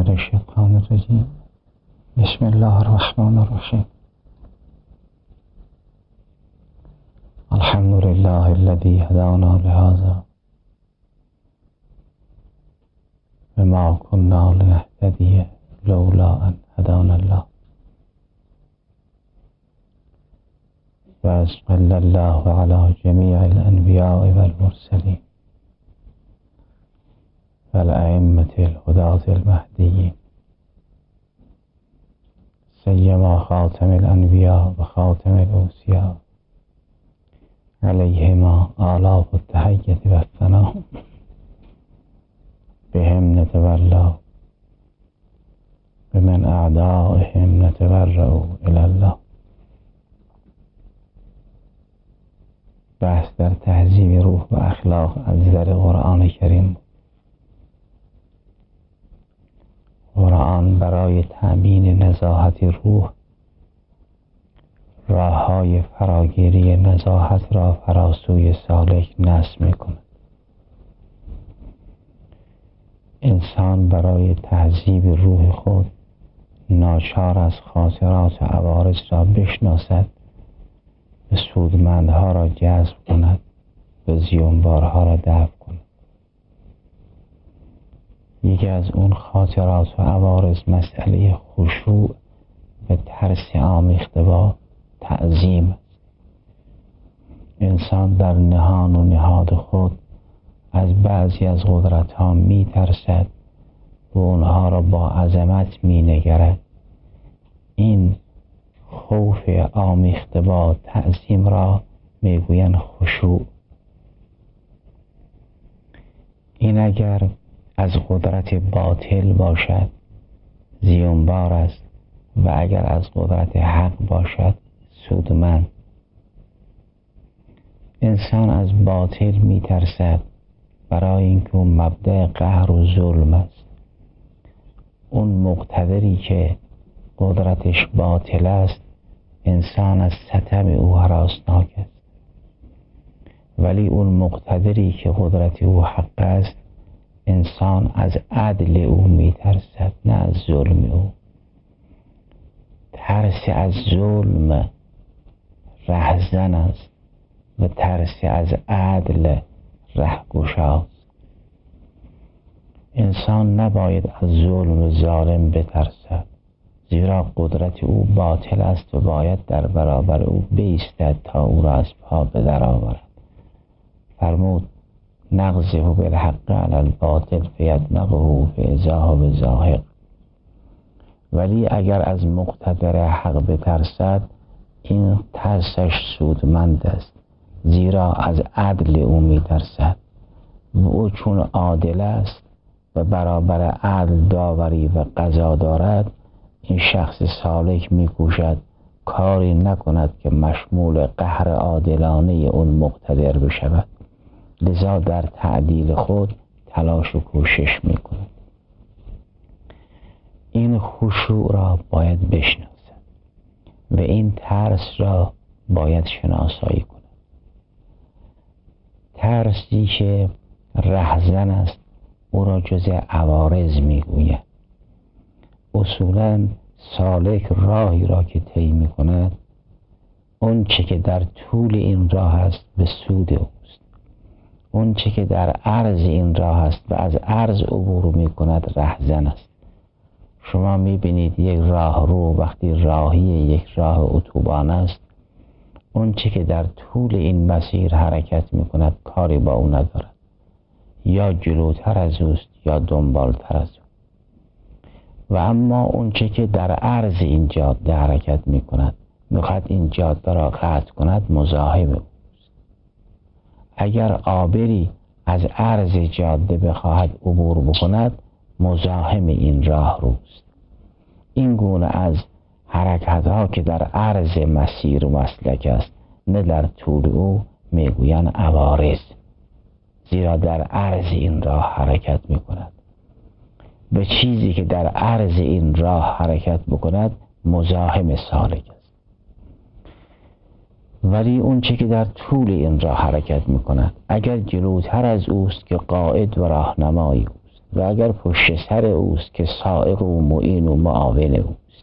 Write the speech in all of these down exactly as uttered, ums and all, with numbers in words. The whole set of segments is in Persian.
من الشیطان الرجیم. بسم الله الرحمن الرحیم. الحمد لله الذي هدانا لهذا وما كنا لنهتدي لولا ان هدانا الله وصلى الله على جميع الانبیاء والمرسلین والأئمة الهداة المهديين سيما خاتم الأنبياء وخاتم الأوصياء عليهما آلاف التحية والثناء بهم نتولى بمن أعدائهم نتبرأ إلى الله. بحث در تهذیب روح و اخلاق از در قرآن کریم. قرآن برای تأمین نزاهت روح راه‌های فراگیری نزاهت را فراسوی سالک نصب می‌کند. انسان برای تهذیب روح خود ناچار از خاطرات و عوارض را بشناسد، به سودمندها را جذب کند، به زیانبارها را دفع کند. یکی از اون خاطرات و عوارض مسئله خشوع و ترس آمیخته با تعظیم است. انسان در نهان و نهاد خود از بعضی از قدرت ها می ترسد و اونها را با عظمت می نگرد. این خوف آمیخته با تعظیم را می گویند خشوع. این اگر از قدرت باطل باشد زیانبار است و اگر از قدرت حق باشد سودمند. انسان از باطل می ترسد برای اینکه اون مبدأ قهر و ظلم است. اون مقتدری که قدرتش باطل است انسان از ستم او هراسناک است، ولی اون مقتدری که قدرت او حق است انسان از عدل او می ترسد، نه از ظلم او. ترس از ظلم رهزن است و ترس از عدل رهگشاست. انسان نباید از ظلم و ظالم بترسد، زیرا قدرت او باطل است و باید در برابر او بایستد تا او را از پا به در آورد. فرمود نقذف بالحق علی الباطل فیدمغه فاذا هو زاهق. ولی اگر از مقتدر حق بترسد این ترسش سودمند است، زیرا از عدل او میترسد و او چون عادل است و برابر عدل داوری و قضا دارد. این شخص سالک میکوشد کاری نکند که مشمول قهر عادلانه اون مقتدر بشود، لذا در تعدیل خود تلاش و کوشش میکند. این خشوع را باید بشناسد و این ترس را باید شناسایی کند. ترسی که رهزن است او را جز عوارض میگوید. اصولا سالک راهی را که طی میکند اون چه که در طول این راه است به سود اوست، اون چه که در عرض این راه است و از عرض عبور میکند رهزن است. شما میبینید یک راه رو وقتی راهی یک راه اتوبان است، اون چه که در طول این مسیر حرکت میکند کاری با او ندارد، یا جلوتر از اوست یا دنبالتر از او. و اما اون چه که در عرض این جاده حرکت میکند میخواد این جاده را قطع کند مزاحم اوست. اگر عابری از عرض جاده بخواهد عبور بکند مزاحم این راه روست. این گونه از حرکت ها که در عرض مسیر و مسلک است نه در طول او میگویند عوارض، زیرا در عرض این راه حرکت میکند. به چیزی که در عرض این راه حرکت بکند مزاحم سالک است. ولی اون چه که در طول این راه حرکت میکند اگر جلوتر از اوست که قائد و راهنمای اوست و اگر پشت سر اوست که سائق و معین و معاون اوست.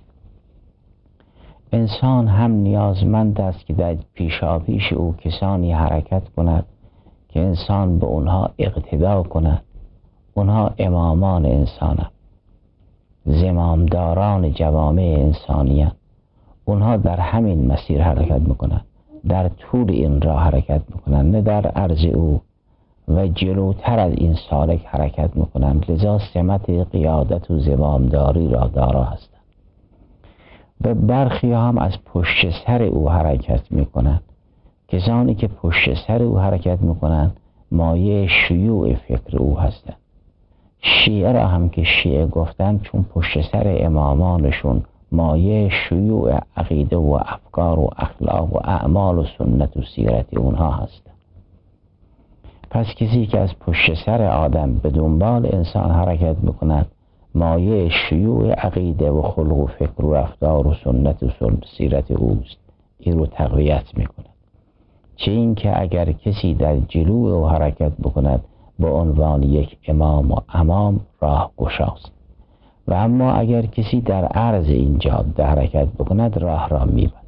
انسان هم نیازمند است که در پیشاپیش او کسانی حرکت کند که انسان به اونها اقتدا کند. اونها امامان انسانند، زمامداران جوامع انسانیان. اونها در همین مسیر حرکت میکنند، در طول این راه حرکت میکنند، نه در عرض او، و جلوتر از این سالک حرکت میکنند. لذا سمت قیادت و زمامداری را دارا هستند. و برخی هم از پشت سر او حرکت میکنند. کسانی که پشت سر او حرکت میکنند مایه شیوع فکر او هستند. شیعه را هم که شیعه گفتن چون پشت سر امامانشون مایه شیوع عقیده و افکار و اخلاق و اعمال و سنت و سیرت اونها هستند. پس کسی که از پشت سر آدم به دنبال انسان حرکت میکند مایه شیوع عقیده و خلق و فکر و رفتار و سنت و سیرت اوست. این رو تقویت میکند. چه این که اگر کسی در جلو او حرکت بکند به عنوان یک امام و امام راه گشاست، و اما اگر کسی در عرض این جاده حرکت بکند راه را میبندد.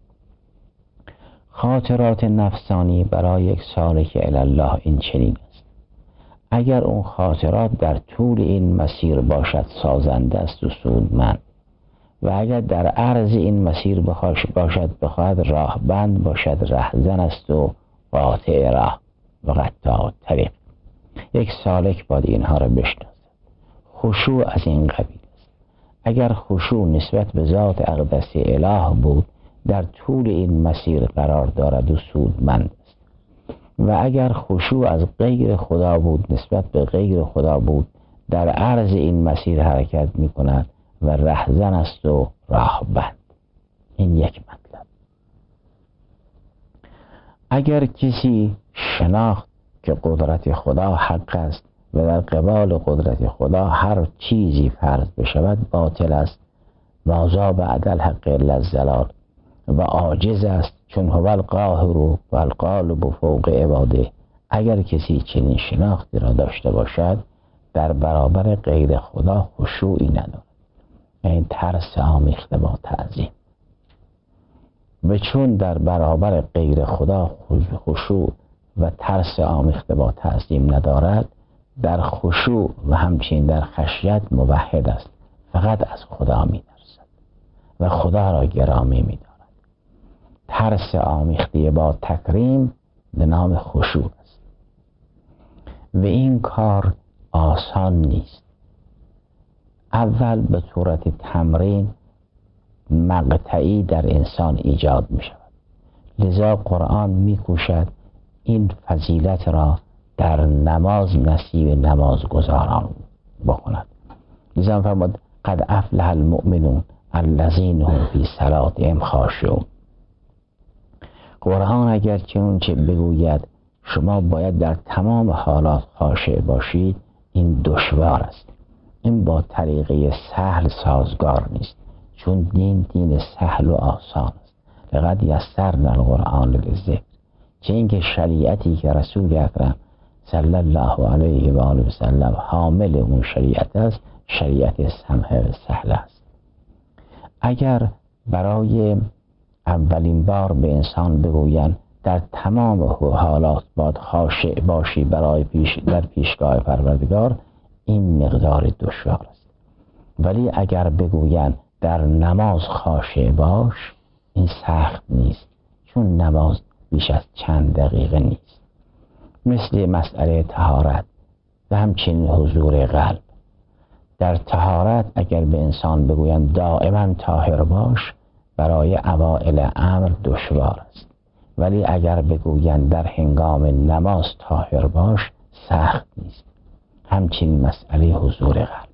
خاطرات نفسانی برای یک سالک الله این چنین است. اگر اون خاطرات در طول این مسیر باشد سازنده است و سودمند، و اگر در عرض این مسیر باشد بخواهد راه بند باشد، رهزن است و قاطع راه و قطاع طریق. یک سالک باید اینها را بشناسد. خشوع از این قبیل است. اگر خشوع نسبت به ذات اقدس اله بود در طول این مسیر قرار دارد و سودمند است، و اگر خشوع از غیر خدا بود نسبت به غیر خدا بود در عرض این مسیر حرکت می کند و رهزن است و راه بند. این یک مطلب. اگر کسی شناخت که قدرت خدا حق است و در قبال قدرت خدا هر چیزی فرض بشود باطل است، ماذا بعد الحق الا الضلال، و عاجز است چون هو القاهر و الغالب فوق عباده. اگر کسی چنین شناختی را داشته باشد در برابر غیر خدا خشوعی ندارد، این ترس آمیخته با تعظیم. و چون در برابر غیر خدا خشوع و ترس آمیخته با تعظیم ندارد، در خشوع و همچنین در خشیت موحد است، فقط از خدا می ترسد و خدا را گرامی می دارد. ترس آمیخته با تکریم به نام خشوع است و این کار آسان نیست. اول به صورت تمرین مقطعی در انسان ایجاد می شود. لذا قرآن می کوشد این فضیلت را در نماز نصیب نمازگزاران بکند. لذا فرمود قد افلح المؤمنون الذین هم فی صلاتهم خاشعون. قرآن اگر چنون چه بگوید شما باید در تمام حالات خاشع باشید، این دشوار است. این با طریقه سهل سازگار نیست، چون دین دین سهل و آسان است. لقد یسرنا القرآن للذکر. چه اینکه شریعتی که رسول اکرم صلی الله علیه و آله و سلم حامل اون شریعت است، شریعت سمحه و سهل است. اگر برای اولین بار به انسان بگویند در تمام حالات باید خاشع باشی برای پیش در پیشگاه پروردگار، این مقدار دشوار است. ولی اگر بگویند در نماز خاشع باش، این سخت نیست، چون نماز بیش از چند دقیقه نیست. مثل مسئله طهارت و همچنین حضور قلب. در طهارت اگر به انسان بگویند دائما طاهر باش، برای اوائل امر دشوار است. ولی اگر بگویند در هنگام نماز طاهر باش، سخت نیست. همچنین مسئله حضور قلب.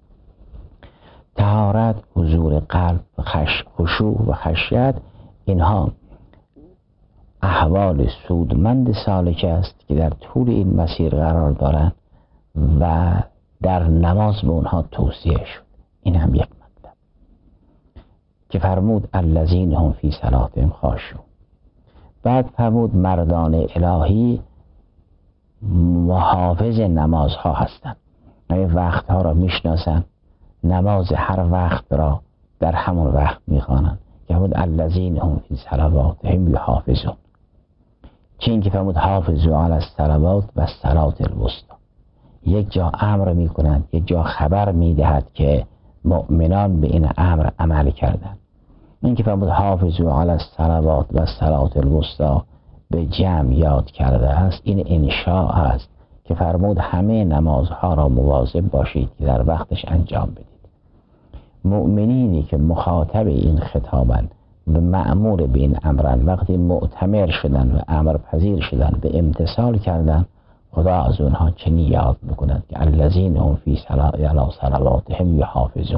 طهارت، حضور قلب، خش... خشوع و خشیت، اینها احوال سودمند سالک است که در طول این مسیر قرار دارند و در نماز به اونها توصیه شد. این هم یک مطلب که فرمود الذین هم فی صلاتهم خاشعون. بعد فرمود مردان الهی محافظ نمازها هستند. همین وقتها را میشناسن، نماز هر وقت را در همون وقت میخوانند که همون الذین هم فی صلواتهم یحافظون. چین که فرمود حافظوا علی الصلوات و الصلاة الوسطی، یک جا امر میکنند، یک جا خبر میدهد که مؤمنان به این امر عمل کردند. این که فرمود حافظوا علی الصلوات و الصلاة الوسطی به جمع یاد کرده است، این انشاء است که فرمود همه نمازها را مواظب باشید که در وقتش انجام بدید. مؤمنینی که مخاطب این خطابند و مأمور به این امرن، وقتی معتمر شدن و امر پذیر شدن به امتثال کردن، خدا از اونها چنین یاد میکند که الذین هم فی صلواتهم یحافظون.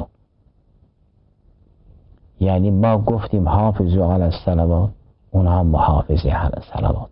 یعنی ما گفتیم حافظوا علی الصلوات، اونها محافظه علی الصلوات،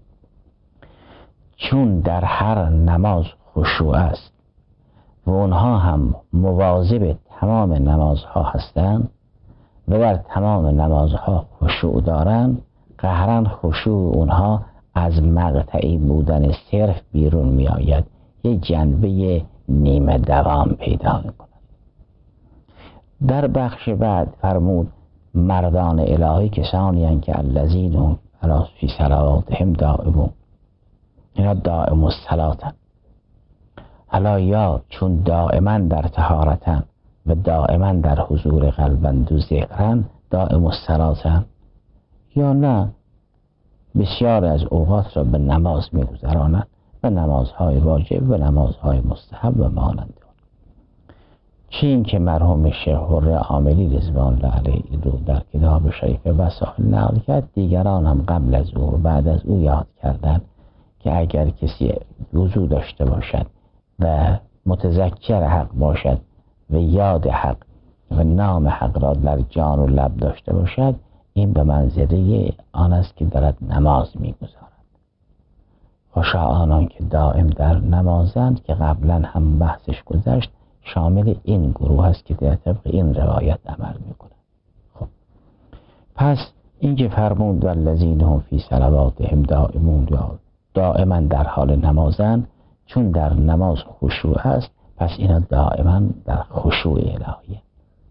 چون در هر نماز خشوع است و اونها هم مواظب تمام نمازها هستند و در تمام نمازها خشوع دارند، قهرن خشوع اونها از مقطعی بودن صرف بیرون می آید، یک جنبه نیمه دوام پیدا می کند. در بخش بعد فرمود مردان الهی کسانی هستند که الذین هم فی صلواتهم دائمون، اینا دائم الصلاتن. حالا یا چون دائما در طهارتن و دائما در حضور قلبند و ذکرن دائم الصلاتن، یا نه بسیار از اوقات را به نماز می‌گذرانند و نمازهای واجب و نمازهای مستحب و مانند آن. چین که مرحوم شیخ حره عاملی رضوان الله علیه رو در کتاب شریف وسائل نقل کرد، دیگران هم قبل از او و بعد از او یاد کردند که اگر کسی وضو داشته باشد و متذکر حق باشد و یاد حق و نام حق را در جان و لب داشته باشد، این به منزله آن است که دارد نماز می‌گذارد. خوشا آنان که دائم در نمازند که قبلا هم بحثش گذشت، شامل این گروه است که در طبق این روایت عمل می‌کنند. خب پس این که فرمود والذین هم فی صلواتهم دائمون، دائما در حال نمازند، چون در نماز خشوع است، پس اینا دائما در خشوع الهیه.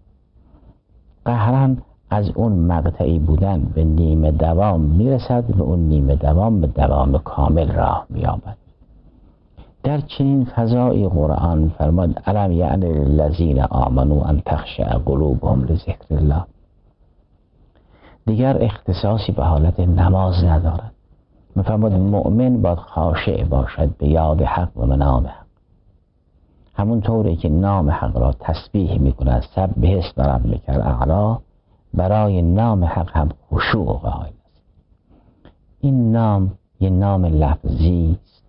قهرن از اون مقطعی بودن به نیمه دوام میرسد و اون نیمه دوام به دوام کامل راه میابد. در چنین فضای قرآن فرماد الم یعن للذین آمنوا ان تخشع قلوبهم لذکر الله. دیگر اختصاصی به حالت نماز ندارد. میفرماد مؤمن باید خاشع باشد به یاد حق و نام حق، همون طوری که نام حق را تسبیح میکند سبح اسم ربک الاعلی، برای نام حق هم خشوع قائل است. این نام یه نام لفظی است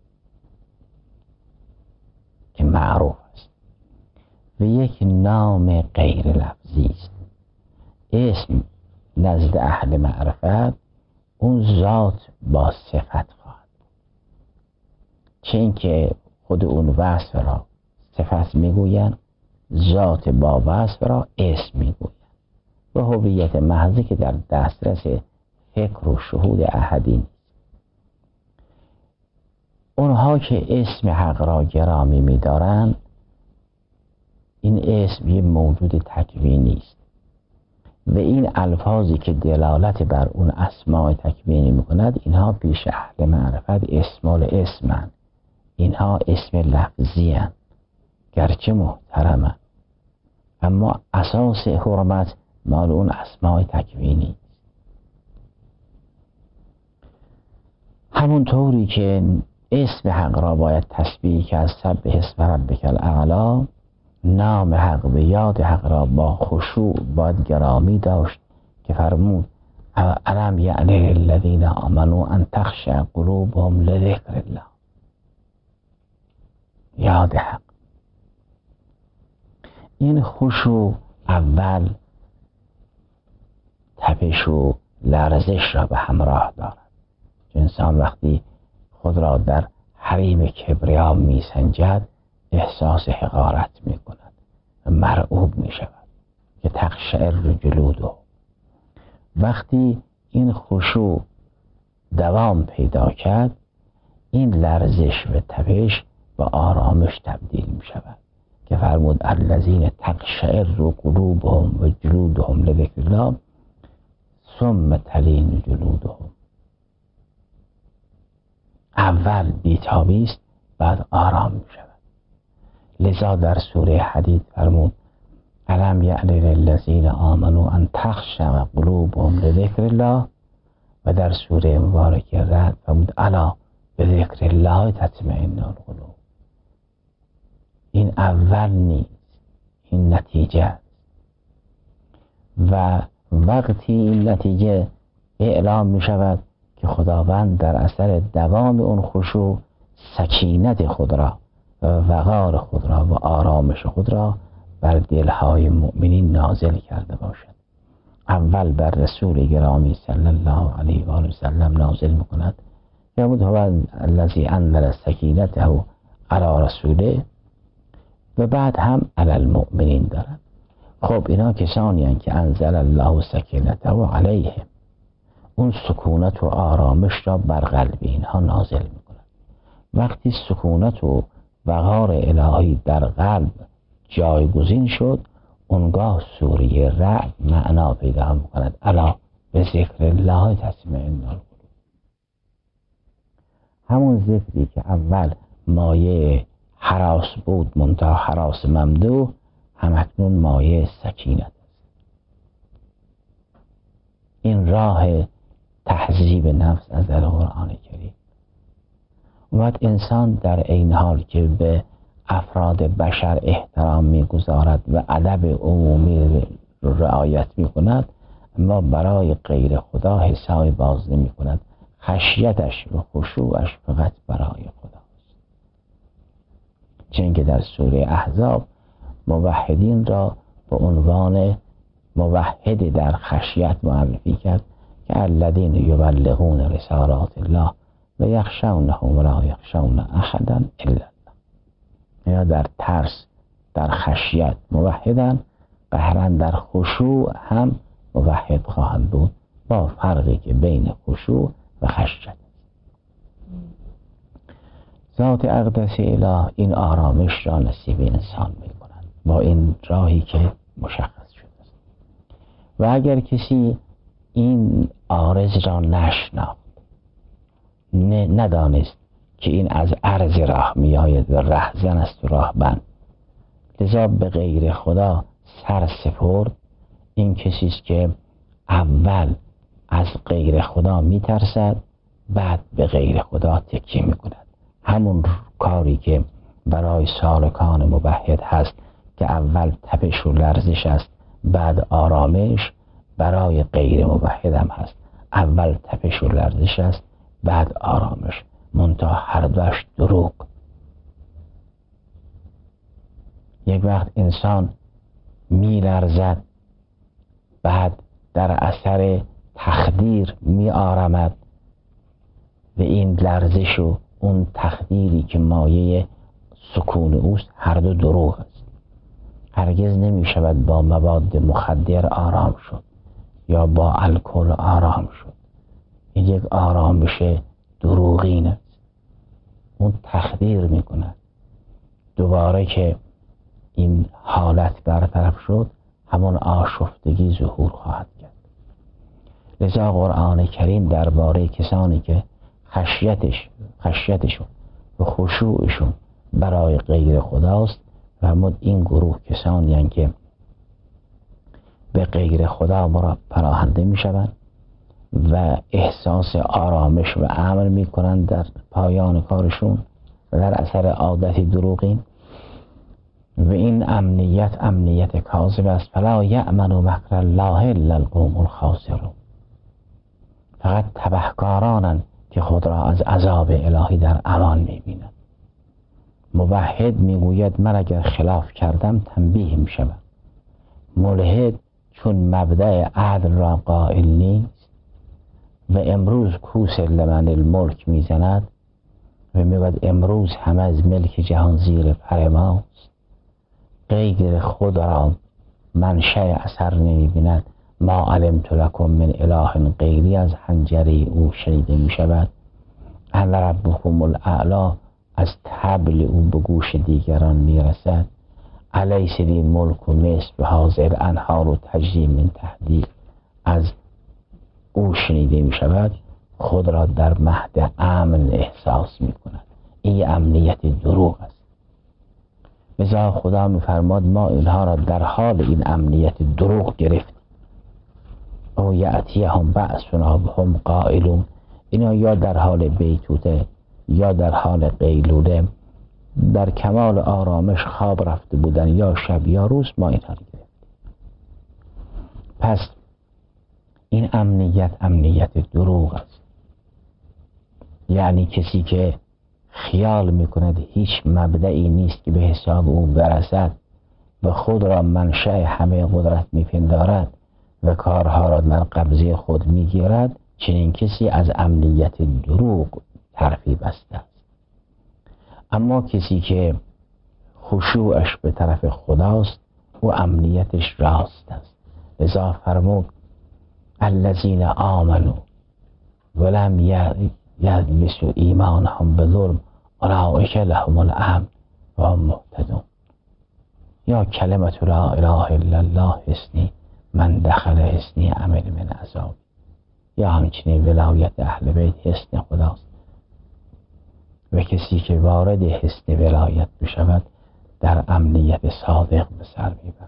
که معروف است و یک نام غیر لفظی است. اسم نزد اهل معرفت اون ذات با صفت خواهد، چه اینکه خود اون وصف را صفت میگویند، ذات با وصف را اسم میگویند و هویت محضی که در دسترس فکر و شهود احدی نیست. اونها که اسم حق را گرامی می‌دارند، این اسم یه موجود تکوینی است و این الفاظی که دلالت بر اون اسماء تکوینی می‌کند، اینها پیش اهل معرفت اسمال اسمند، اینها اسم لفظی هستند گرچه محترمند، اما اساس حرمت مال اون اسماء تکوینی. همون طوری که اسم حق را باید تسبیح که از سبح اسم ربک الاعلی، نام حق و یاد حق را با خشوع باید گرامی داشت که فرمود الم یعن للذین آمنوا ان تخشع قلوبهم لذکر الله. یاد حق، این خشوع اول تپش و لرزش را به همراه دارد. انسان وقتی خود را در حریم کبریا می سنجد احساس حقارت می کند و مرعوب می شود که تقشعر جلوده. وقتی این خشوع دوام پیدا کرد، این لرزش و تپش به آرامش تبدیل می شود که فرمود الذین تقشعر قلوبهم و جلودهم لذکر الله ثم تلین جلودهم. اول بیتابی است، بعد آرام می شود. لذا در سوره حدید فرمود الم یعن للذین آمنوا ان تخشع قلوبهم لذکر الله، و در سوره مبارکه رعد فرمود الا بذکر الله تطمئن القلوب. این اول نیست، این نتیجه است. و وقتی این نتیجه اعلام می شود که خداوند در اثر دوام اون خشوع سکینت خود را و وقار خود را و آرامش خود را بر دلهای مؤمنین نازل کرده باشد. اول بر رسول گرامی صلی الله علیه و آله و سلم نازل میکند یعمد هو الذی انزل سکینته علی رسوله، و بعد هم علی المؤمنین دارد. خب اینا کسانی هستند که انزل الله سکینته علیهم، اون سکونت و آرامش را بر قلب اینها نازل میکند. وقتی سکونت و وقار الهی در قلب جایگزین شد، اونگاه سوره رعد معنا پیدا میکند الا به ذکر الله تطمئن القلوب. همون ذکری که اول مایه هراس بود منتها هراس ممدوح، همکنون مایه سکینت است. این راه تهذیب نفس از در قرآن کریم. وقت انسان در این حال که به افراد بشر احترام میگذارد و ادب عمومی رعایت میکند، اما برای غیر خدا حساب باز نمی کند. خشیتش و خشوعش فقط برای خداست. چون که در سوره احزاب موحدین را به عنوان موحد در خشیت معرفی کرد که الذین یبلغون رسالات الله و یخشونه و لا یخشون احدا الا الله. یا در ترس، در خشیت موحدن، قهرا در خشوع هم موحد خواهند بود، با فرقی که بین خشوع و خشیت. ذات اقدس اله این آرامش را نصیب انسان می کند با این راهی که مشخص شده است. و اگر کسی این عارض را نشناخت، ندانست که این از عرض راه می آید و رهزن است و راهبند، لذا به غیر خدا سر سپرد، این کسی است که اول از غیر خدا می ترسد، بعد به غیر خدا تکیه می کند. همون کاری که برای سالکان موحد هست که اول تپش و لرزش است، بعد آرامش، برای غیر موحد هم هست. اول تپش و لرزش است، بعد آرامش، منتها هر دوش دروغ. یک وقت انسان می لرزد، بعد در اثر تخدیر می آرامد، و این لرزش و اون تخدیری که مایه سکون اوست هر دو دروغ است. هرگز نمی شود با مواد مخدر آرام شد یا با الکل آرام شد. این یک آرامش دروغین است. اون تخدیر می کند. دوباره که این حالت برطرف شد، همون آشفتگی ظهور خواهد کرد. لذا قرآن کریم درباره کسانی که خشیتش خشیتشون و خشوعشون برای غیر خداست فرمود این گروه کسانی هستند که به غیر خدا پناهنده می شوند و احساس آرامش و امن می کنند در پایان کارشون و در اثر عادت دروغین، و این امنیت امنیت کاذب است. فلا یأمن مکر الله الا القوم الخاسرون. فقط تبهکارانند که خود را از عذاب الهی در امان می‌بینند. موحد میگوید من اگر خلاف کردم تنبیه میشم. ملحد چون مبدأ عدل را قائل نیست و امروز کوس لمن الملک میزند و میگوید امروز همه از ملک جهان زیر پر ماست، غیر خود را منشأ اثر نمی‌بیند، ما علمت لکم من اله غیری از حنجره او شنیده می شود. انا ربکم الاعلی از طبل او به گوش دیگران میرسد، الیس لی ملک مصر و هذه الانهار و تجری من تحتی از او شنیده می شود، خود را در مهد امن احساس می کند. این امنیت دروغ است. لذا خدا می فرماد ما اینها را در حال این امنیت دروغ گرفتیم. او یأتیهم بأسنا وهم قائلون، اینا یا در حال بیتوته یا در حال قیلوله در کمال آرامش خواب رفته بودن، یا شب یا روز، ما اینها را گرفتیم. پس این امنیت امنیت دروغ است. یعنی کسی که خیال میکند هیچ مبدعی نیست که به حساب او برسد و خود را منشأ همه قدرت میپندارد و کارها را در قبضه خود میگیرد، چنین کسی از امنیت دروغ طرفی بسته است. اما کسی که خشوعش به طرف خداست، او امنیتش راست است. لذا فرمود الذین آمنوا ولم یلبسوا ایمانهم بظلم اولئک لهم الامن و هم مهتدون. یا کلمت لا اله الا الله حصنی من دخل حصنی امن من عذاب. یا همچنین ولایت اهل بیت حصن خداست و کسی که وارد حصن ولایت بشود در امنیت صادق به سر میبرد.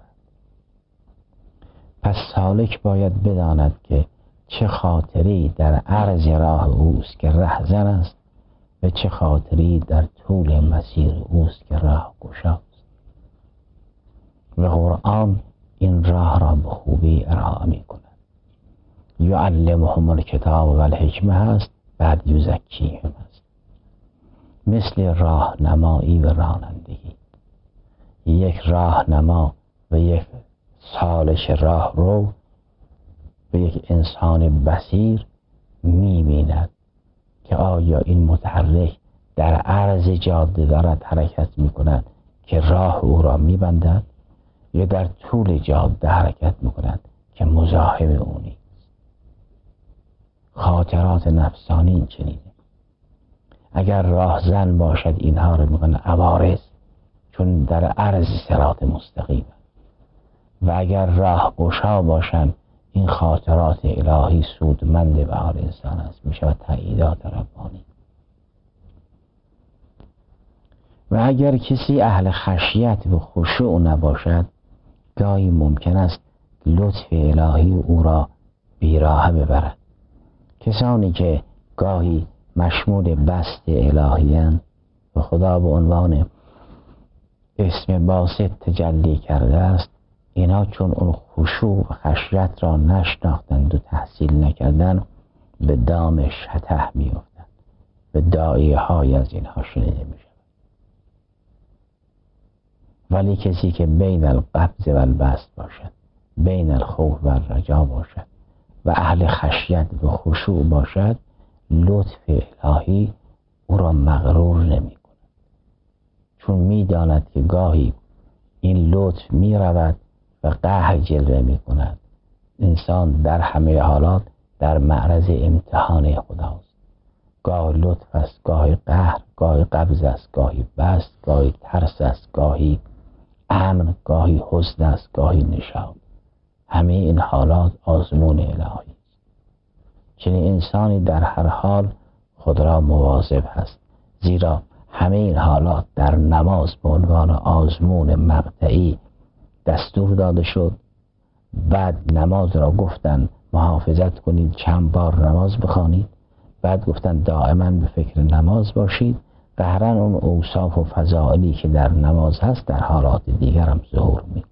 پس سالک باید بداند که چه خاطری در عرض راه اوست که رهزن است و چه خاطری در طول مسیر اوست که راه گشاست. و قرآن این راه را به خوبی ارائه می کند. یعلمهم الکتاب و الحکمه هست، بعد یزکیهم هست. مثل راهنمایی و رانندگی. یک راهنما و یک سالش راه رو به یک انسان بصیر می‌بیند که آیا این متحرک در عرض جاده دارد حرکت می‌کند که راه او را می‌بندد، یا در طول جاده حرکت می‌کند که مزاحم او نیست. خاطرات نفسانی این چنینه. اگر راهزن باشد اینها رو می‌کنه عوارض، چون در عرض صراط مستقیم، و اگر راه گشا باشند این خاطرات الهی سودمند به حال انسان است، می شود تأییدات ربانی. و اگر کسی اهل خشیت و خشوع نباشد، گاهی ممکن است لطف الهی او را بیراه ببرد. کسانی که گاهی مشمول بسط الهی‌اند و خدا به عنوان اسم باسط تجلی کرده است، اینا چون اون خشوع و خشیت را نشناختند و تحصیل نکردند، به دام شطح میافتند و داعیه های از اینها شنیده می شود. ولی کسی که بین القبض و البسط باشد، بین الخوف و الرجا باشد و اهل خشیت و خشوع باشد، لطف الهی او را مغرور نمی کند، چون می داند که گاهی این لطف می رود و قهر جلوه می کند. انسان در همه حالات در معرض امتحان خداست. گاه لطف است، گاهی قهر، گاهی قبض است، گاهی بسط، گاهی ترس است، گاهی امن، گاهی حزن است، گاهی نشاط. همه این حالات آزمون الهی است. چنین انسانی در هر حال خود را مواظب هست، زیرا همه این حالات در نماز به عنوان آزمون مقطعی دستور داده شد. بعد نماز را گفتن محافظت کنید، چند بار نماز بخوانید. بعد گفتن دائما به فکر نماز باشید. قهرن اون اوصاف و فضائلی که در نماز هست در حالات دیگر هم ظهور می‌کند.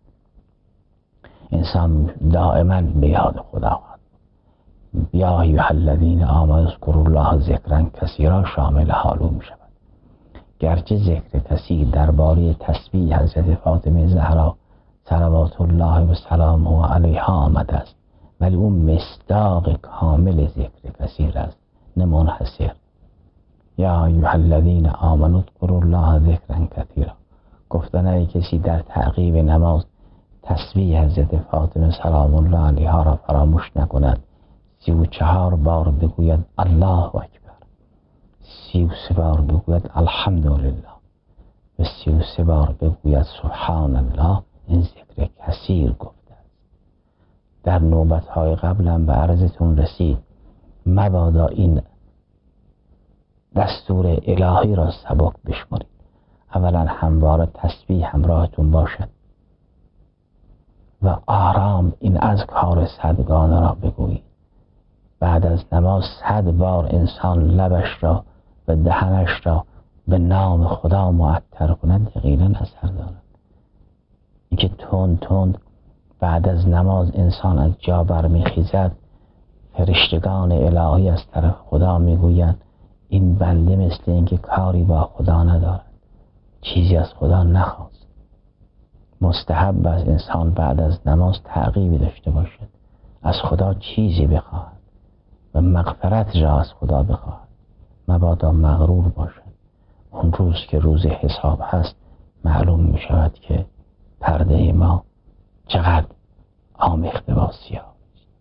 انسان دائما به یاد خدا خواهد. یا ایها الذین آمنوا اذکروا الله ذکرا کثیرا شامل حالو می شود. گرچه ذکر کثیر درباره تسبیح حضرت فاطمه زهرا صلوات الله و سلامه علیها آمده است، ولی اون مصداق کامل ذکر کثیر است، نه منحصر. یا ایها الذین آمنوا اذکروا الله ذکرا کثیرا. گفتن ای کسی در تعقیب نماز تسبیح حضرت فاطمه سلام الله علیها را فراموش نکند، سی و چهار بار بگوید الله اکبر، سی و سه بار بگوید الحمدلله و سی و سه بار بگوید سبحان الله، این ذکر کثیر گفته است. در نوبت‌های قبلم به عرضتون رسید مبادا این دستور الهی را سبک بشمارید. اولا همواره تسبیح همراهتون باشد و آرام این اذکار صدگانه را بگویید. بعد از نماز صد بار انسان لبش را و دهنش را به نام خدا معطر کند یقینا اثر دارد. اینکه تند تند بعد از نماز انسان از جا برمیخیزد، فرشتگان الهی از طرف خدا میگویند این بنده مثل اینکه کاری با خدا ندارد، چیزی از خدا نخواست. مستحب است انسان بعد از نماز تعقیبی داشته باشد، از خدا چیزی بخواهد و مغفرت را از خدا بخواهد، مبادا مغرور باشد. اون روز که روز حساب هست معلوم می شود که پرده ما چقدر آمیخته با سیاه.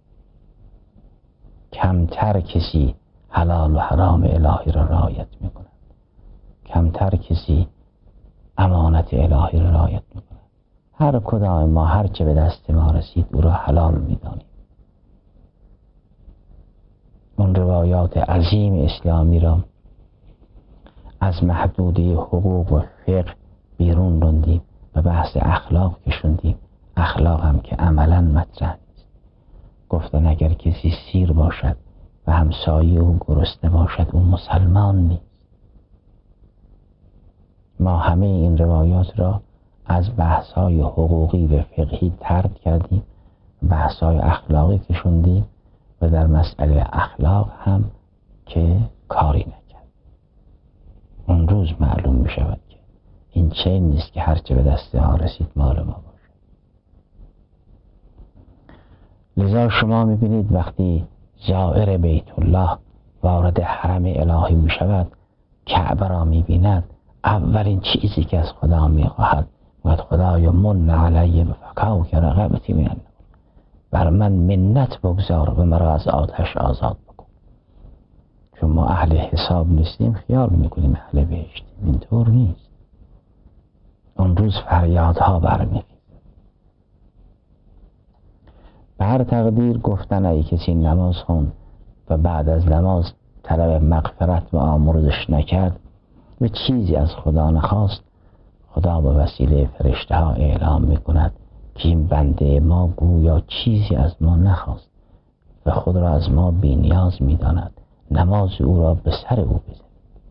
کمتر کسی حلال و حرام الهی را رعایت می کند، کمتر کسی امانت الهی را رعایت می کند. هر کدام ما هر چه به دست ما رسید او را حلال می دانیم. اون روایات عظیم اسلامی را از محدوده حقوق و فقه بیرون راندیم و بحث اخلاق کشوندیم. اخلاق هم که عملا مطرح نیست. گفتن اگر کسی سیر باشد و همسایه او گرسنه باشد او مسلمان نیست. ما همه این روایات را از بحث‌های حقوقی و فقهی طرد کردیم، بحث‌های اخلاقی کشوندیم و در مسئله اخلاق هم که کاری نکرد. اون روز معلوم می شود که این چه نیست که هرچه به دست ها رسید مال ما باشه. لذا شما می بینید وقتی زائر بیت الله وارد حرم الهی می شود، کعبه را می بیند، اولین چیزی که از خدا می خواهد وقت خدایا من علی بفکاو که رقبتی من النار، بر من منت بگذار و مرا از آتش آزاد بکن. چون ما اهل حساب نیستیم خیال میکنیم اهل بهشتیم، اینطور نیست. اون روز فریادها برمیخیزد. به هر تقدیر گفتن ای کسی نماز خوند و بعد از نماز طلب مغفرت و آمرزش نکرد و چیزی از خدا نخواست، خدا به وسیله فرشته ها اعلام میکند که این بنده ما گویا چیزی از ما نخواست و خود را از ما بی نیاز میداند، نماز او را به سر او بزن.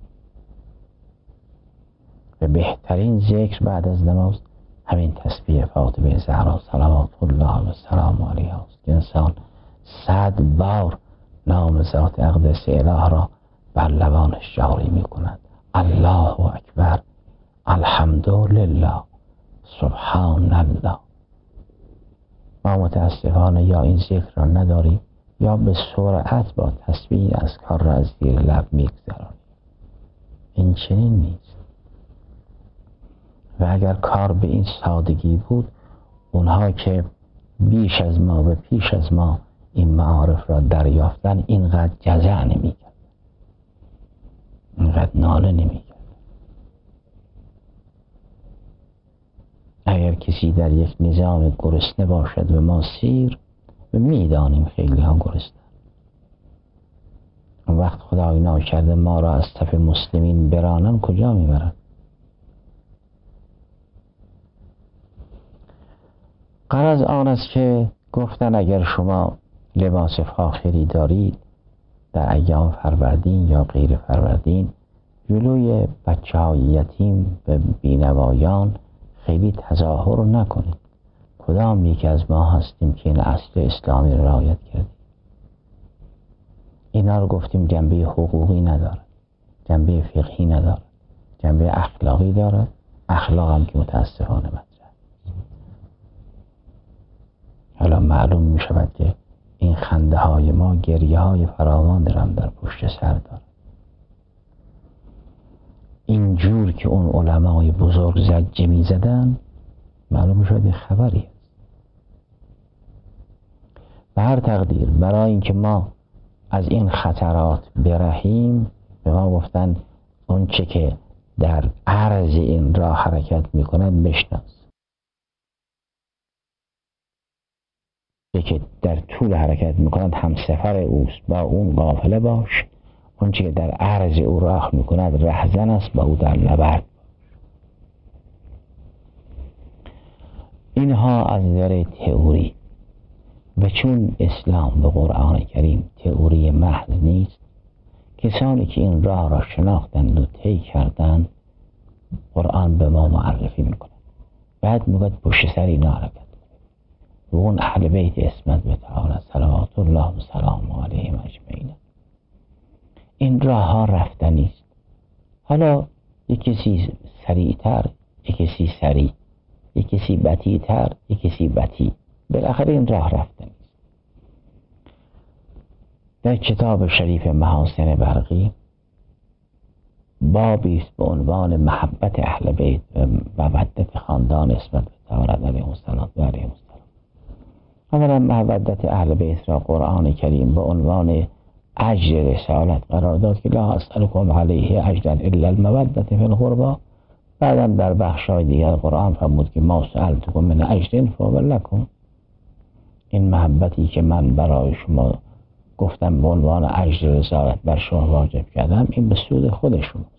و بهترین ذکر بعد از نماز همین تسبیح فاطمه زهرا صلوات الله و سلام علیها است که انسان صد بار نام ذات اقدس اله را بر لبانش جاری می کند. الله اکبر، الحمدلله، سبحان الله. ما متاسفانه یا این ذکر را نداریم یا به سرعت با تسبیح از کار را از زیر لب میگذرانیم. این چنین نیست. و اگر کار به این سادگی بود، اونها که بیش از ما و پیش از ما این معارف را دریافتن اینقدر جزع نمی کرد، اینقدر ناله نمی کرد. اگر کسی در یک نظام گرسنه باشد و ما سیر، و میدانیم خیلی ها گرسنه، اون وقت خدای ناکرده ما را از صف مسلمین برانن کجا میبرن؟ غرض آن است که گفتن اگر شما لباس فاخری دارید در ایام فروردین یا غیر فروردین، جلوی بچه های یتیم و بینوایان خیلی تظاهر نکنید. کدام یکی از ما هستیم که این اصل اسلامی را رعایت کردیم؟ اینا رو گفتیم جنبه حقوقی نداره، جنبه فقهی نداره، جنبه اخلاقی داره. اخلاق هم که متاسفانه مطرح. حالا معلوم می شود که این خنده های ما گریه های فراوان درم در پشت سر داره. اینجور که اون علمای بزرگ زجه می زدن، معلوم شد خبری است. به هر تقدیر برای اینکه ما از این خطرات برهیم به ما گفتن اون چه که در عرض این راه حرکت میکند بشناس، که در طول حرکت میکند هم سفر اوست با اون قافله باش، اون چه که در عرض او راه میکند رهزن است با او در نبرد. اینها از نظر تئوری، و چون اسلام به قرآن کریم تئوری محض نیست، کسانی که این راه را شناختند و طی کردند قرآن به ما معرفی میکنه. بعد میگه پشت سر اینا حرکت کنید و اون اهل بیت اسمت به تعالی صلوات الله و سلام علیهم اجمعین. این راه ها رفتنی است. حالا یک کسی سریعتر، یک کسی سریع، یک کسی بطی‌تر، یک کسی بطیء، بالاخره این راه رفتنی است. در کتاب شریف محاسن برقی بابی است به عنوان محبت اهل بیت و مودت خاندان اسمت به تعالی علیهم السلام و علیهم السلام. اولا مودت اهل بیت را قرآن کریم به عنوان اجر رسالت قرار داد که لا اسألکم علیه اجرا الا المودة فی القربى. بعدم در بخشای دیگر قرآن فرمود که ما سألتکم من اجر فهو لکم. این محبتی که من برای شما گفتم به عنوان اجر رسالت بر شما واجب کردم، این به سود خود شماست.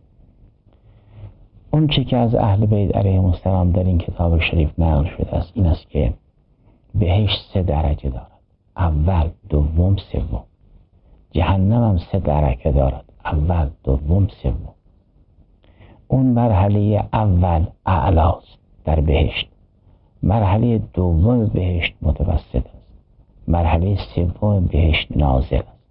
اون چه که از اهل بیت علیهم السلام در این کتاب شریف نقل شده است این است که بهشت سه درجه دارد، اول، دوم، سوم. جهنم هم سه درجه دارد، اول، دوم، سوم. اون مرحله اول اعلاست در بهشت، مرحله دوم بهشت متوسط است، مرحله سوم بهشت نازل است.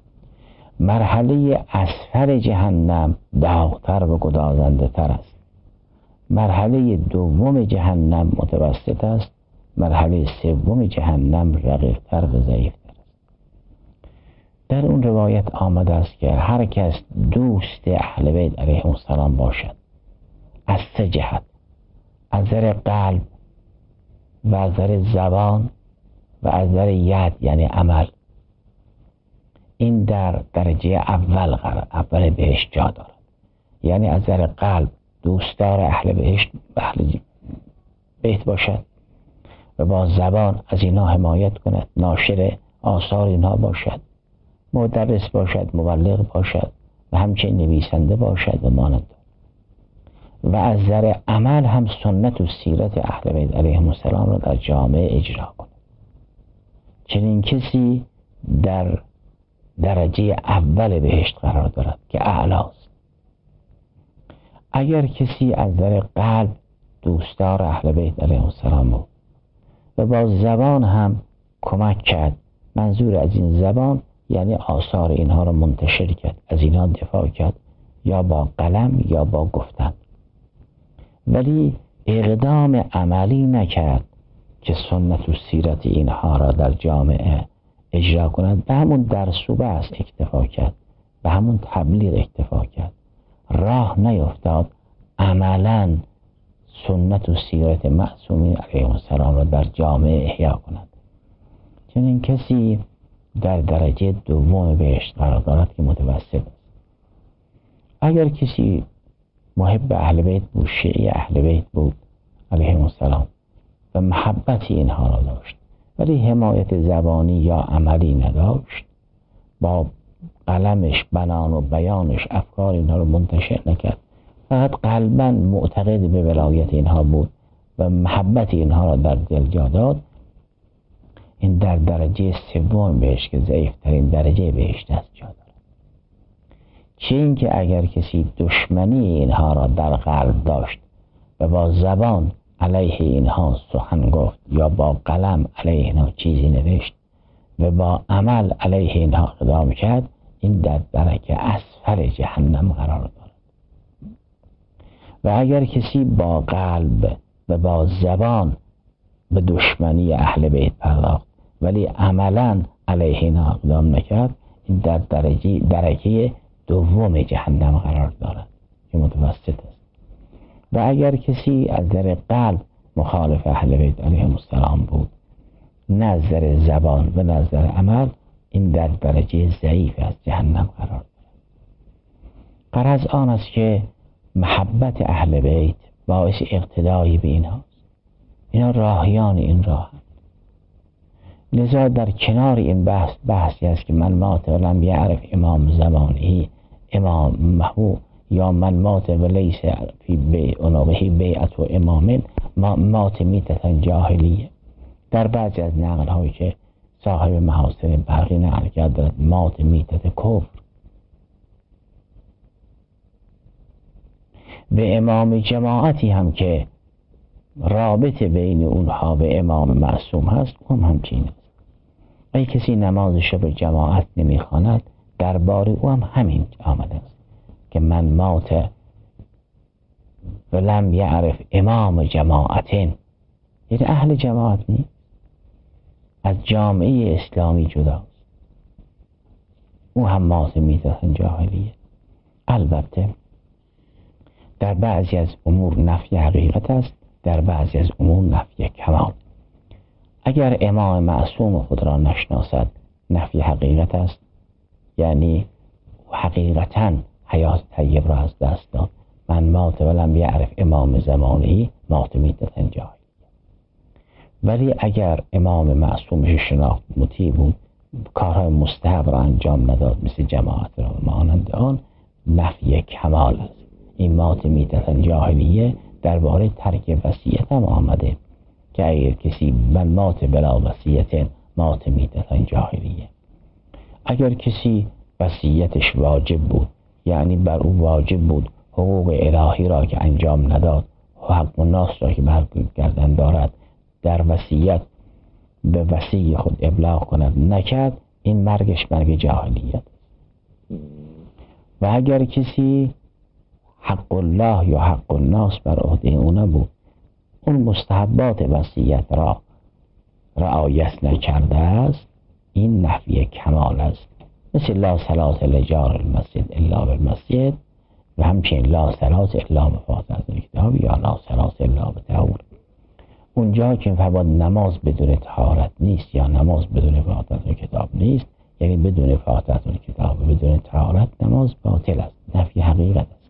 مرحله اسفل جهنم داغ‌تر و گدازنده تر است، مرحله دوم جهنم متوسط است، مرحله سوم جهنم رقیق‌تر و ضعیف‌تر است. در اون روایت آمده است که هر کس دوست اهل بیت علیهم السلام باشد از سه جهت، از نظر قلب و از نظر زبان و از نظر ید یعنی عمل، این در درجه اول قرار اول بهشت جا دارد. یعنی از نظر قلب دوستدار اهل بهشت اهل بیت باشد و با زبان از اینها حمایت کند، ناشر آثار اینها باشد، مدرس باشد، مبلغ باشد و همچنین نویسنده باشد و مانند. و از نظر عمل هم سنت و سیرت اهل بیت علیهم السلام را در جامعه اجرا کند. چنین کسی در درجه اول بهشت قرار دارد که اعلاست. اگر کسی از نظر قلب دوستدار اهل بیت علیهم السلام بود و با زبان هم کمک کرد، منظور از این زبان یعنی آثار اینها را منتشر کرد، از اینها دفاع کرد، یا با قلم یا با گفتن، ولی اقدام عملی نکرد که سنت و سیرت اینها را در جامعه اجرا کند، به همون درس و بحث اکتفا کرد، به همون تبلیغ اکتفا کرد، راه نیفتاد عملا سنت و سیرت معصومین علیهم السلام را در جامعه احیا کند. چنین کسی در درجه دوم بهشت قرار دارد که متوسط است. اگر کسی محب اهل بیت بود، شیعه اهل بیت بود علیهم السلام و محبت اینها را داشت ولی حمایت زبانی یا عملی نداشت، با قلمش، بنان و بیانش افکار اینها را منتشر نکرد، فقط قلباً معتقد به ولایت اینها بود و محبت اینها را در دل جا داد، این در درجه سوم بهشت که ضعیفترین درجه بهشت است جا دارد. چه این که اگر کسی دشمنی اینها را در قلب داشت و با زبان علیه اینها سخن گفت یا با قلم علیه اینها چیزی نوشت و با عمل علیه اینها اقدام کرد، این در درجه اسفل جهنم قرار دارد. و اگر کسی با قلب و با زبان به دشمنی اهل بیت پرداخت ولی عملا علیه اینها اقدام نکرد، این در درجه درجه دوم جهنم قرار دارد که متوسط است. و اگر کسی از نظر قلب مخالف اهل بیت علیهم السلام بود، نه از نظر زبان و نه از نظر عمل، این در درجه ضعیف از جهنم قرار دارد. غرض آن است که محبت اهل بیت باعث اقتدایی به اینهاست. اینا راهیان این راه. لذا در کنار این بحث بحثی است که من مات ولم یعرف امام زمانی امام محو یا من مات و لیس فی بیعنقه بیعت و امام مات میتتن جاهلیه. در بعضی از نقل هایی که صاحب محاسن برقی نقل کرده مات میتت کفر. به امام جماعتی هم که رابط بین اونها و امام معصوم هست اون همچین است. ای کسی نمازش به جماعت نمیخواند درباره او هم همین آمده است که من مات ولم یعرف امام جماعتین، یعنی اهل جماعت نیست، از جامعه اسلامی جداست، او هم مات میتتن جاهلیه. البته در بعضی از امور نفی حقیقت است، در بعضی از امور نفی کمال. اگر امام معصوم خود را نشناسد نفی حقیقت است، یعنی حقیقتاً حیات طیب را از دست داد. من مات ولم یعرف امام زمانی مات میتتن جاهلیه. ولی اگر امام معصومش شناخت مطیع بود، کارهای مستحب را انجام نداد مثل جماعت را مانند آن، نفی کمال است. این مات میتتن جاهلیه درباره ترک وصیت هم آمده که اگر کسی من مات بلا وصیت مات میتتن جاهلیه. اگر کسی وصیتش واجب بود، یعنی بر او واجب بود حقوق الهی را که انجام نداد، حق الناس را که برگردن دارد در وصیت به وصی خود ابلاغ کند نکرد، این مرگش مرگ جاهلیت. و اگر کسی حق الله یا حق الناس بر عهده او نبود، اون مستحبات وصیت را رعایت نکرده است، این نفی کمال است. مثل لا صلاة لجار المسجد الا بالمسجد و همچنین لا صلاة الا بفاتحة الکتاب یا لا صلاة الا بطهور. اونجا که فرمود نماز بدون طهارت نیست یا نماز بدون فاتحة الکتاب نیست، یعنی بدون فاتحة الکتاب و بدون طهارت نماز باطل است، نفی حقیقت است.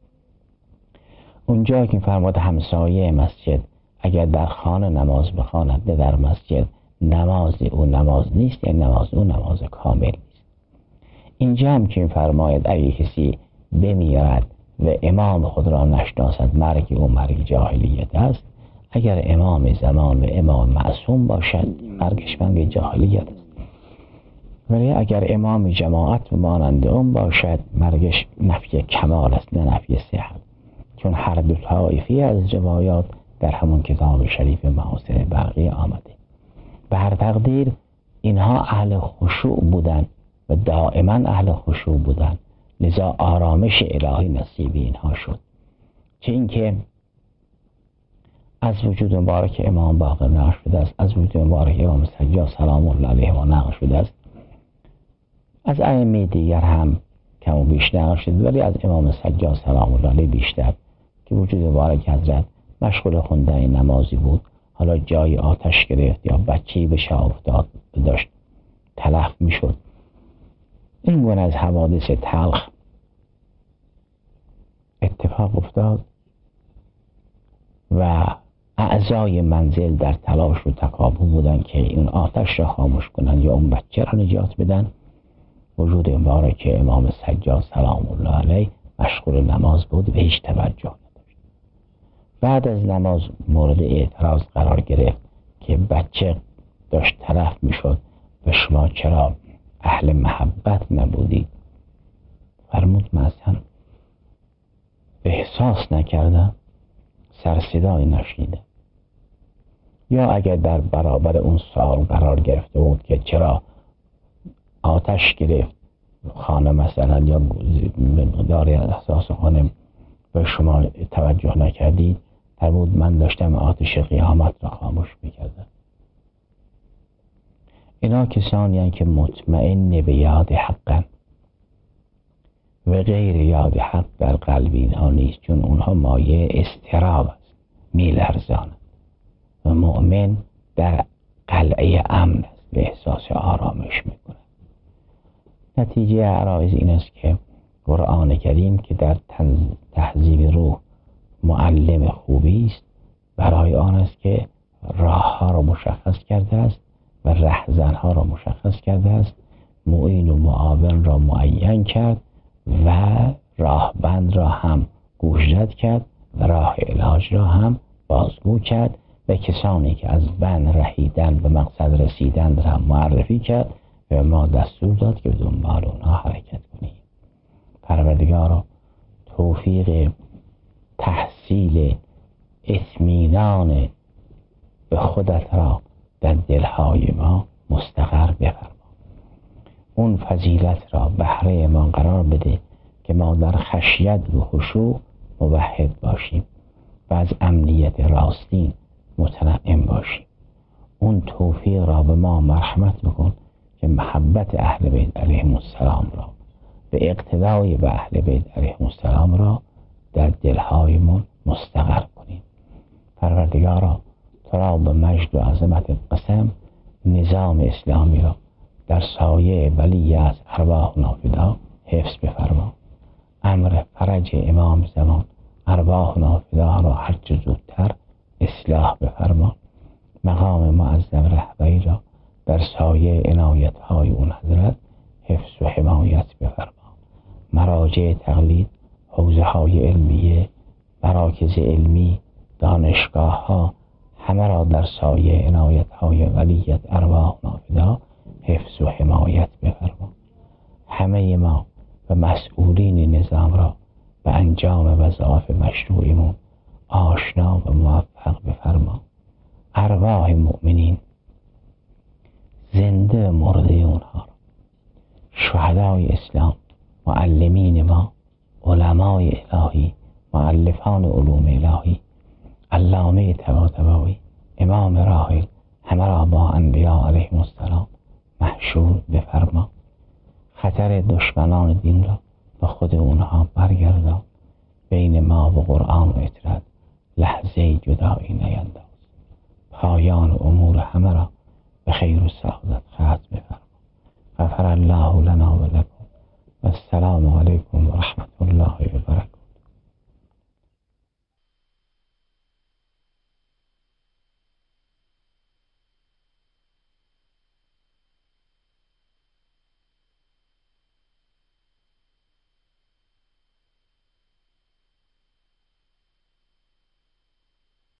اونجا که فرمود همسایه مسجد اگر در خانه نماز بخواند در مسجد، نماز او نماز نیست، یعنی نماز او نماز کامل نیست. اینجا هم که فرماید اگه کسی بمیرد و امام خود را نشناسد مرگ او مرگ جاهلیت است. اگر امام زمان و امام معصوم باشد مرگش مرگ جاهلیت است. ولی اگر امام جماعت و مانند اون باشد مرگش نفی کمال است نه نفی صحت، چون هر دو طایفی از روایات در همون کتاب شریف محاسن برقی آمده. به هر تقدیر اینها اهل خشوع بودن و دائما اهل خشوع بودن، لذا آرامش الهی نصیب اینها شد. چه اینکه از وجود مبارک امام باقر نقل شده است، از وجود مبارک امام سجاد سلام الله علیه و نقل شده است، از ائمه دیگر هم کم و بیش نقل شده، ولی از امام سجاد سلام الله علیه بیشتر که وجود مبارک حضرت مشغول خوندن نمازی بود، حالا جای آتش گرفت یا بچه‌ای به شاه افتاد داشت تلف میشد. این گونه از حوادث تلخ اتفاق افتاد و اعضای منزل در تلاش و تکاپو بودن که این آتش را خاموش کنن یا اون بچه را نجات بدن. وجود مبارک امام سجاد سلام الله علیه مشغول نماز بود و هیچ توجه نداشت. بعد از نماز مورد اعتراض قرار گرفت که بچه داشت تلف میشد و شما چرا اهل محبت نبودید؟ فرمود من اصلا احساس نکردم، سر صدایی نشنیدم. یا اگر در برابر اون سوال قرار گرفته بود که چرا آتش گرفت خانه مثلا یا مقداری احساس خانه به شما توجه نکردید، فرمود من داشتم آتش قیامت را خاموش میکردم. اینا کسانی هستند که مطمئن به یاد حقن و غیر یاد حق در قلب اینها نیست، چون اونها مایه اضطراب است، میلرزاند و مؤمن در قلعه امن است، به احساس آرامش میکنه. نتیجه عرایض این است که قرآن کریم که در تهذیب روح معلم خوبی است، برای آن است که راه ها را مشخص کرده است و رهزن ها را مشخص کرده است، معین و معاون را معین کرد و راهبند را هم گوشزد کرد و راه علاج را هم بازگو کرد و کسانی که از بند رهیدن به مقصد رسیدن را هم معرفی کرد و ما دستور داد که به دنبال اونها حرکت کنیم. پروردگارا توفیق تحصیل اطمینان به خودت را در دلهای ما مستقر بفرما. اون فضیلت را بهره ما قرار بده که ما در خشیت و خشوع موحد باشیم و از امنیت راستین متنعم باشیم. اون توفیق را به ما مرحمت بکن که محبت اهل بیت علیهم السلام را به اقتدای به اهل بیت علیهم السلام را در دلهایمون مستقر کنیم. پروردگارا تو را به مجد و عظمت قسم نظام اسلامی را در سایه ولی از ارواح نافدا حفظ بفرما. امر فرج امام زمان ارواح نافدا را هرچه زودتر اصلاح بفرما. مقام معظم رهبری را در سایه عنایت های اون حضرت حفظ و حمایت بفرما. مراجع تقلید، حوزه های علمیه، مراکز علمی، دانشگاه ها، همه را در سایه عنایت های ولیت ارواح نافدا حفظ و حمایت بفرما. همه ما و مسئولین نظام را به انجام وظایف مشروعیمون آشنا و موفق بفرما. ارواح مؤمنین زنده مرده اونها را، شهدای اسلام، معلمین ما، علمای الهی، مؤلفان علوم الهی، علامه طباطبایی، امام راحل، همه را با انبیاء علیهم السلام محشور بفرما. خطر دشمنان دین را به خود اونها برگردان. بین ما و قرآن و اطرد لحظه جدایی نینداز. پایان امور همه را به خیر و سعادت ختم بفرما. غفر الله لنا و لکم و السلام علیکم و رحمت